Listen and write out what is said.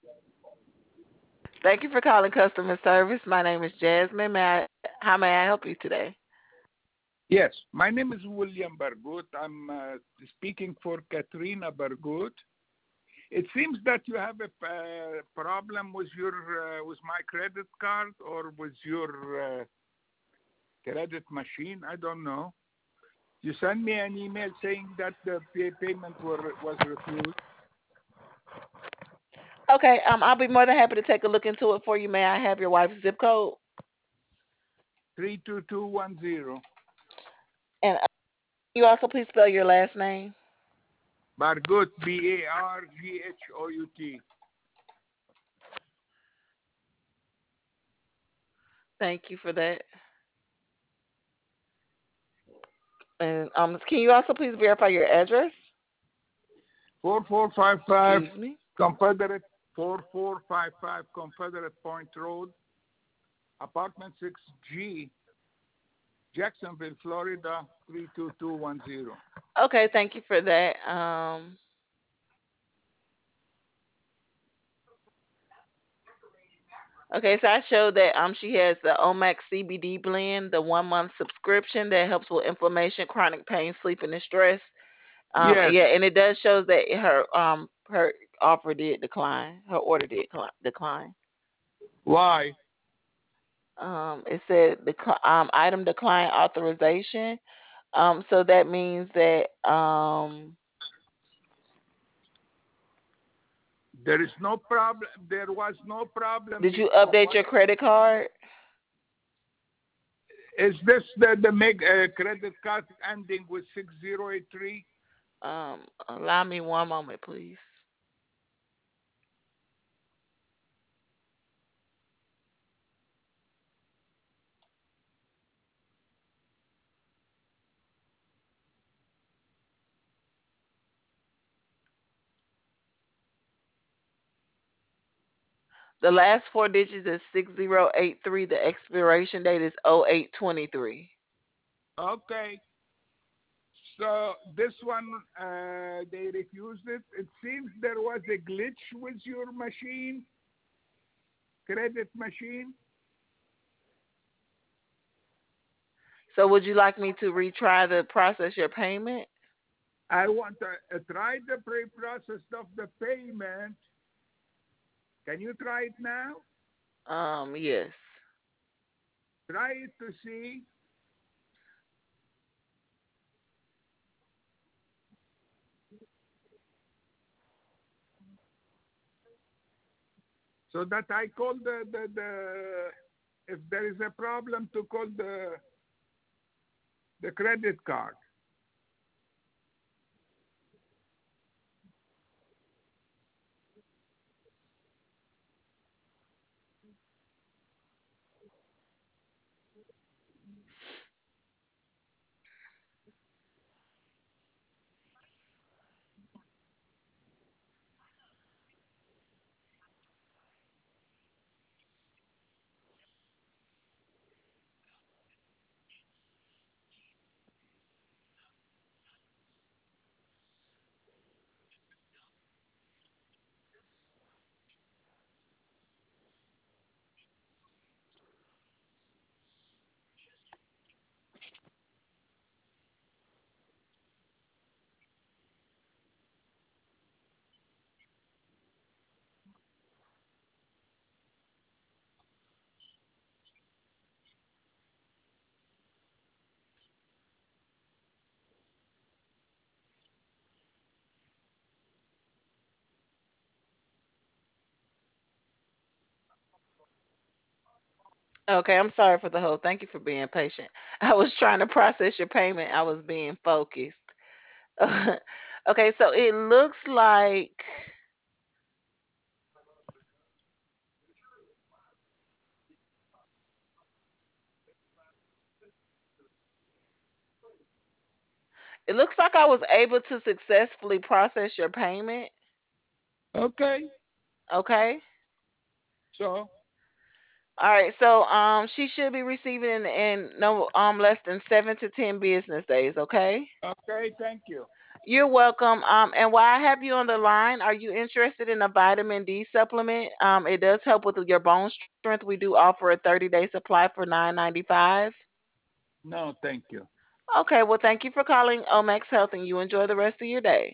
Thank you for calling customer service. My name is Jasmine. How may I help you today? Yes, my name is William Bargut. I'm speaking for Katrina Bargut. It seems that you have a problem with your with my credit card or with your credit machine. I don't know. You sent me an email saying that the payment was refused. Okay, I'll be more than happy to take a look into it for you. May I have your wife's zip code? 32210. And you also please spell your last name. Bargut, Barghut. Thank you for that. And can you also please verify your address? 4455 Excuse me. Confederate 4455 Confederate Point Road, apartment 6G, Jacksonville, Florida 32210. Okay, thank you for that. Okay, so I showed that she has the Omax CBD blend, the 1 month subscription that helps with inflammation, chronic pain, sleeping, and stress. Yes. Yeah, and it does show that her offer did decline. Her order did decline. Why? It said the item decline authorization. So that means that There is no problem. There was no problem did you before. update What your credit card? is this? The make credit card ending with 6083? Allow me one moment, please. The last four digits is 6083. The expiration date is 0823. Okay. So this one, they refused it. It seems there was a glitch with your machine, credit machine. So would you like me to retry the process your payment? I want to try the pre-process of the payment. Can you try it now? Yes. Try it to see so that I call if there is a problem to call the credit card. Okay, I'm sorry for the hold. Thank you for being patient. I was trying to process your payment. I was being focused. Okay, so it looks like I was able to successfully process your payment. Okay. Okay. So All right. So she should be receiving in no less than 7 to 10 business days. Okay. okay, thank you. You're welcome. And while I have you on the line, are you interested in a vitamin D supplement? It does help with your bone strength. We do offer a 30-day supply for $9.95. No, thank you. Okay, well, thank you for calling Omax Health, and you enjoy the rest of your day.